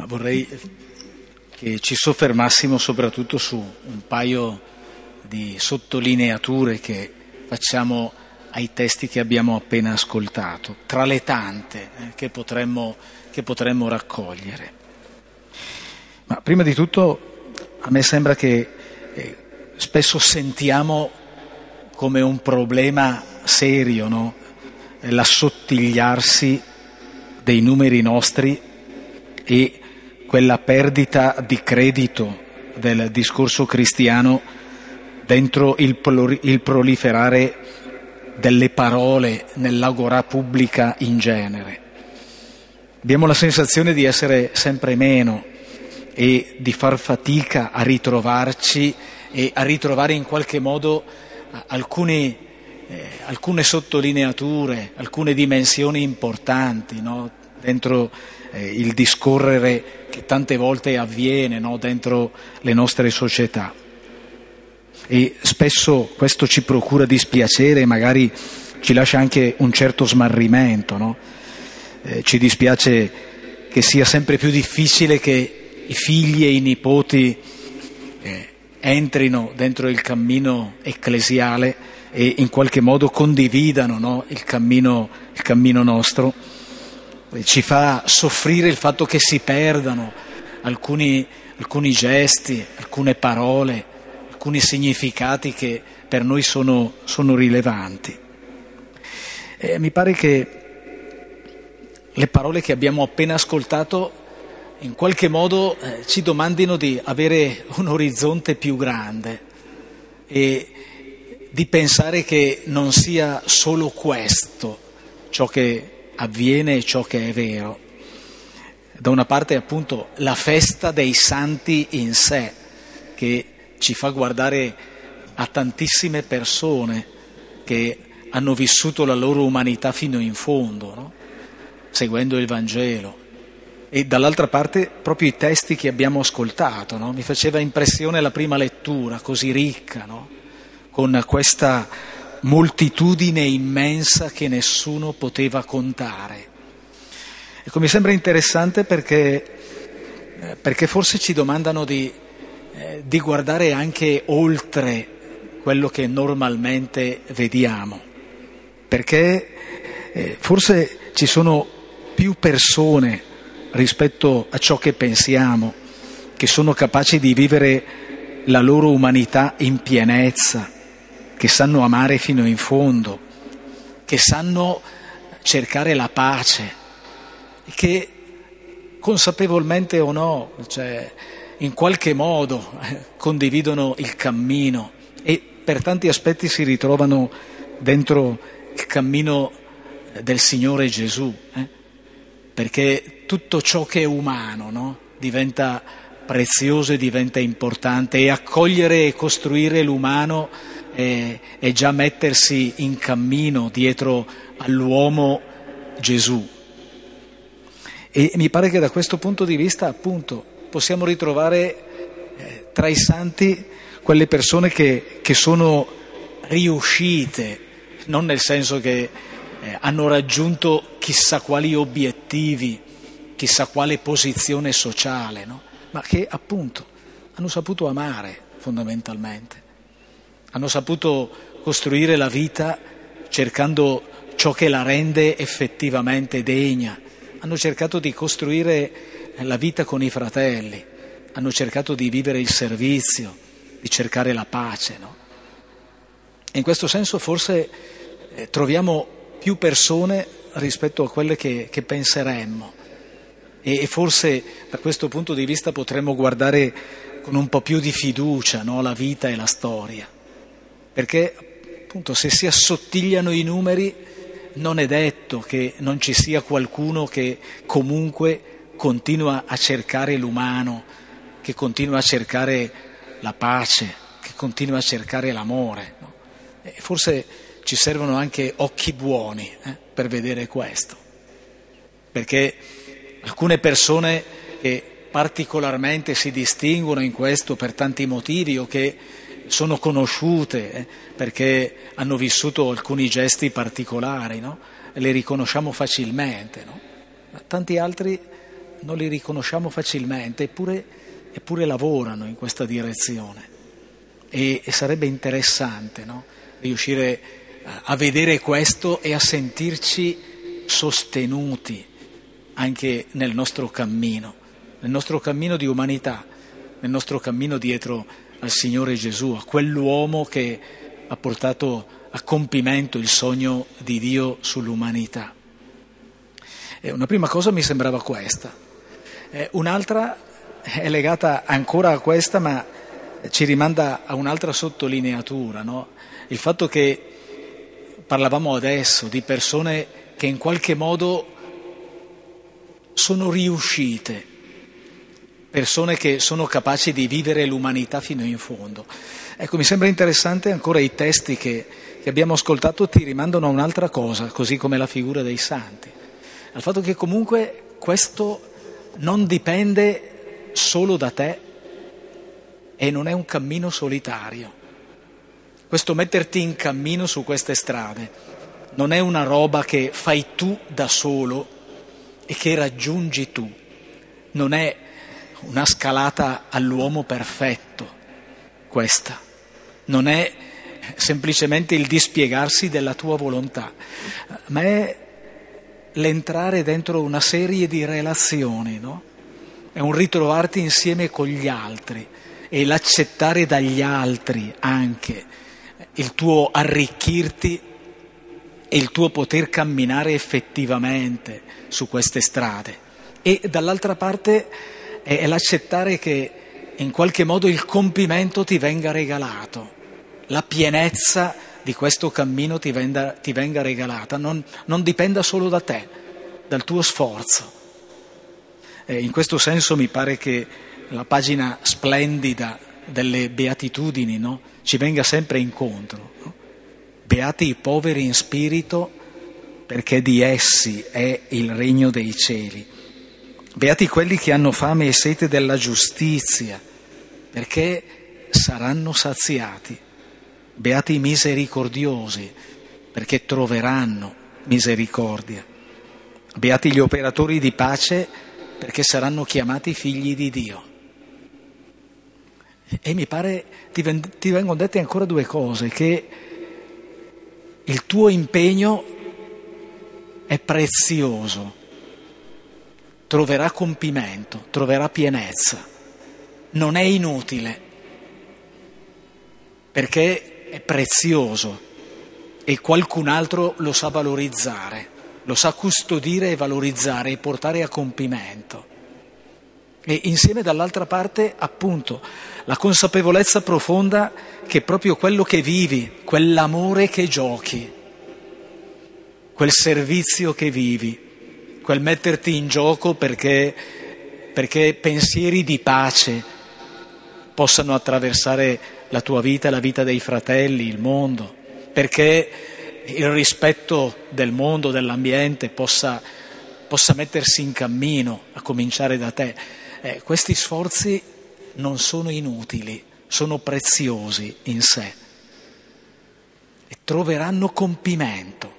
Vorrei che ci soffermassimo soprattutto su un paio di sottolineature che facciamo ai testi che abbiamo appena ascoltato, tra le tante che potremmo raccogliere. Ma prima di tutto a me sembra che spesso sentiamo come un problema serio, no? L'assottigliarsi dei numeri nostri e quella perdita di credito del discorso cristiano dentro il proliferare delle parole nell'agorà pubblica in genere. Abbiamo la sensazione di essere sempre meno e di far fatica a ritrovarci e a ritrovare in qualche modo alcune sottolineature, alcune dimensioni importanti, no? Dentro il discorrere che tante volte avviene, no? Dentro le nostre società. E spesso questo ci procura dispiacere e magari ci lascia anche un certo smarrimento, no? Ci dispiace che sia sempre più difficile che i figli e i nipoti entrino dentro il cammino ecclesiale e in qualche modo condividano, no? il cammino nostro. Ci fa soffrire il fatto che si perdano alcuni gesti, alcune parole, alcuni significati che per noi sono rilevanti. Mi pare che le parole che abbiamo appena ascoltato in qualche modo ci domandino di avere un orizzonte più grande e di pensare che non sia solo questo ciò che avviene e ciò che è vero. Da una parte appunto la festa dei santi in sé, che ci fa guardare a tantissime persone che hanno vissuto la loro umanità fino in fondo, no? Seguendo il Vangelo. E dall'altra parte proprio i testi che abbiamo ascoltato, no? Mi faceva impressione la prima lettura, così ricca, no? Con questa moltitudine immensa che nessuno poteva contare. Ecco, mi sembra interessante perché forse ci domandano di guardare anche oltre quello che normalmente vediamo, perché forse ci sono più persone rispetto a ciò che pensiamo, che sono capaci di vivere la loro umanità in pienezza, che sanno amare fino in fondo, che sanno cercare la pace, che consapevolmente o no, cioè in qualche modo condividono il cammino e per tanti aspetti si ritrovano dentro il cammino del Signore Gesù, perché tutto ciò che è umano, no? Diventa prezioso e diventa importante, e accogliere e costruire l'umano è già mettersi in cammino dietro all'uomo Gesù. E mi pare che da questo punto di vista appunto possiamo ritrovare tra i santi quelle persone che sono riuscite, non nel senso che hanno raggiunto chissà quali obiettivi, chissà quale posizione sociale, no? Ma che appunto hanno saputo amare fondamentalmente, hanno saputo costruire la vita cercando ciò che la rende effettivamente degna, hanno cercato di costruire la vita con i fratelli, hanno cercato di vivere il servizio, di cercare la pace, no? E in questo senso forse troviamo più persone rispetto a quelle che penseremmo, e forse da questo punto di vista potremmo guardare con un po' più di fiducia, no? La vita e la storia, perché appunto se si assottigliano i numeri non è detto che non ci sia qualcuno che comunque continua a cercare l'umano, che continua a cercare la pace, che continua a cercare l'amore, no? E forse ci servono anche occhi buoni per vedere questo, perché alcune persone che particolarmente si distinguono in questo per tanti motivi, o che sono conosciute perché hanno vissuto alcuni gesti particolari, no? Le riconosciamo facilmente, no? Ma tanti altri non li riconosciamo facilmente, eppure lavorano in questa direzione. E sarebbe interessante, no? Riuscire a vedere questo e a sentirci sostenuti anche nel nostro cammino di umanità, nel nostro cammino dietro al Signore Gesù, a quell'uomo che ha portato a compimento il sogno di Dio sull'umanità. E una prima cosa mi sembrava questa. Un'altra è legata ancora a questa, ma ci rimanda a un'altra sottolineatura, no? Il fatto che parlavamo adesso di persone che in qualche modo sono riuscite, persone che sono capaci di vivere l'umanità fino in fondo. Ecco, mi sembra interessante ancora i testi che abbiamo ascoltato ti rimandano a un'altra cosa, così come la figura dei santi, al fatto che comunque questo non dipende solo da te e non è un cammino solitario. Questo metterti in cammino su queste strade non è una roba che fai tu da solo e che raggiungi tu, non è una scalata all'uomo perfetto questa, non è semplicemente il dispiegarsi della tua volontà, ma è l'entrare dentro una serie di relazioni, no? È un ritrovarti insieme con gli altri e l'accettare dagli altri anche il tuo arricchirti e il tuo poter camminare effettivamente su queste strade. E dall'altra parte è l'accettare che in qualche modo il compimento ti venga regalato, la pienezza di questo cammino ti venga regalata, non dipenda solo da te, dal tuo sforzo. In questo senso mi pare che la pagina splendida delle beatitudini, no? Ci venga sempre incontro, no? Beati i poveri in spirito, perché di essi è il regno dei cieli. Beati quelli che hanno fame e sete della giustizia, perché saranno saziati. Beati i misericordiosi, perché troveranno misericordia. Beati gli operatori di pace, perché saranno chiamati figli di Dio. E mi pare ti vengono dette ancora due cose, che il tuo impegno è prezioso, troverà compimento, troverà pienezza, non è inutile, perché è prezioso e qualcun altro lo sa valorizzare, lo sa custodire e valorizzare e portare a compimento. E insieme dall'altra parte, appunto, la consapevolezza profonda che proprio quello che vivi, quell'amore che giochi, quel servizio che vivi, quel metterti in gioco perché pensieri di pace possano attraversare la tua vita, la vita dei fratelli, il mondo, perché il rispetto del mondo, dell'ambiente possa mettersi in cammino, a cominciare da te. Questi sforzi non sono inutili, sono preziosi in sé e troveranno compimento.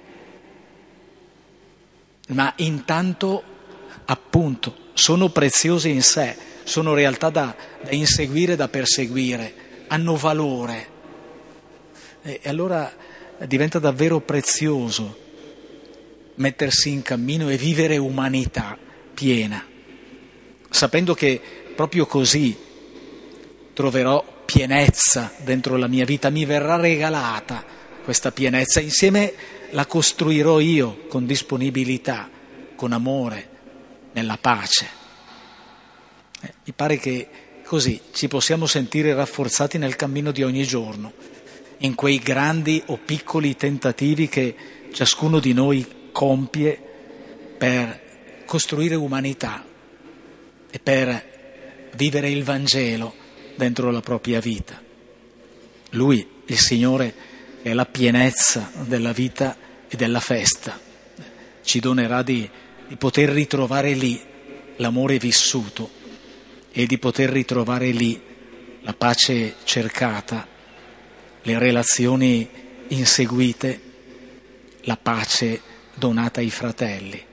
Ma intanto, appunto, sono preziosi in sé, sono realtà da inseguire, da perseguire, hanno valore. E allora diventa davvero prezioso mettersi in cammino e vivere umanità piena, sapendo che proprio così troverò pienezza dentro la mia vita, mi verrà regalata questa pienezza, insieme la costruirò io con disponibilità, con amore, nella pace. Mi pare che così ci possiamo sentire rafforzati nel cammino di ogni giorno, in quei grandi o piccoli tentativi che ciascuno di noi compie per costruire umanità e per vivere il Vangelo dentro la propria vita. Lui, il Signore, è la pienezza della vita e della festa, ci donerà di poter ritrovare lì l'amore vissuto e di poter ritrovare lì la pace cercata, le relazioni inseguite, la pace donata ai fratelli.